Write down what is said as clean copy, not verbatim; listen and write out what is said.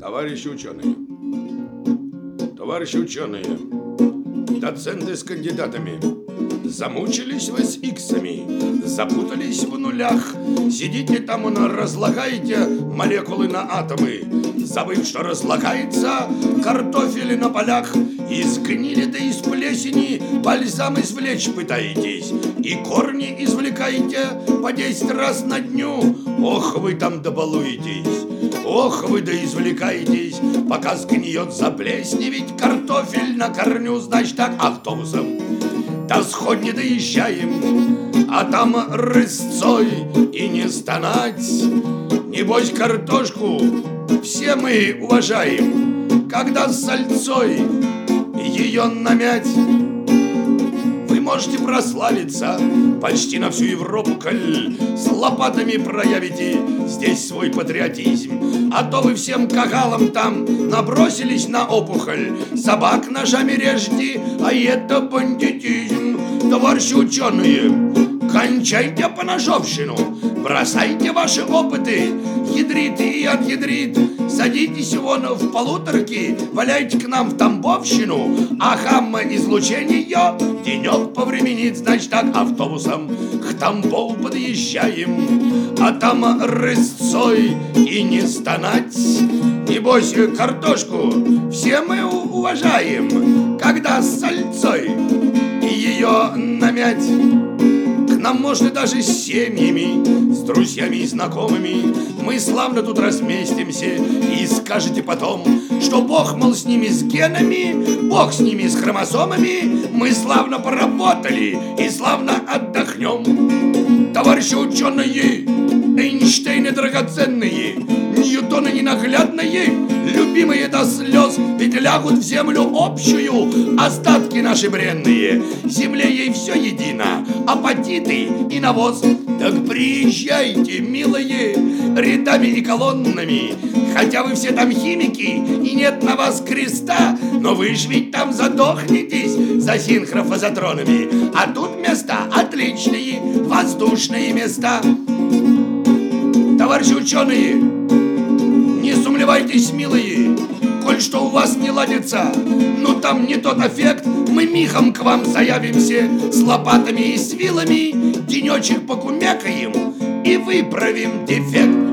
Товарищи ученые, доценты с кандидатами, замучились вы с иксами, запутались в нулях, сидите там и разлагаете молекулы на атомы, забыв, что разлагается картофель на полях, из гнили да из плесени бальзам извлечь пытаетесь, и корни извлекаете по 10 раз на дню. Ох, вы там добалуетесь, ох, вы да извлекаетесь, пока сгниет заплесневить картофель на корню. Значит так, автобусом до сходни доезжаем, а там рысцой и не стонать. Небось картошку все мы уважаем, когда с сальцой ее намять. Вы можете прославиться почти на всю Европу, коль с лопатами проявите здесь свой патриотизм. А то вы всем кагалам там набросились на опухоль, собак ножами режете, а это бандитизм. Товарищи ученые, кончайте поножовщину, бросайте ваши опыты, ядрит и отядрит, садитесь вон в полуторки, валяйте к нам в Тамбовщину, а гамма-излучение денек повременит. Значит так, автобусом к Тамбову подъезжаем, а там рысцой и не стонать. Небось картошку все мы уважаем, когда с сальцой ее намять. К нам можно даже с семьями, с друзьями и знакомыми. Мы славно тут разместимся, и скажете потом, что Бог, мол, с ними с генами, Бог с ними с хромосомами. Мы славно поработали и славно отдохнем. Товарищи ученые, Эйнштейны драгоценные, Ньютоны ненаглядные, любимые до слез, ведь лягут в землю общую остатки наши бренные. Земле ей все едино, апатиты и навоз. Так приезжайте, милые, рядами и колоннами, хотя вы все там химики и нет на вас креста, но вы ж ведь там задохнетесь за синхрофазотронами. А тут места отличные, воздушные места. Товарищи ученые, не сумлевайтесь, милые, коль что у вас не ладится, ну там не тот эффект, мы михом к вам заявимся с лопатами и с вилами, денечек покумекаем и выправим дефект.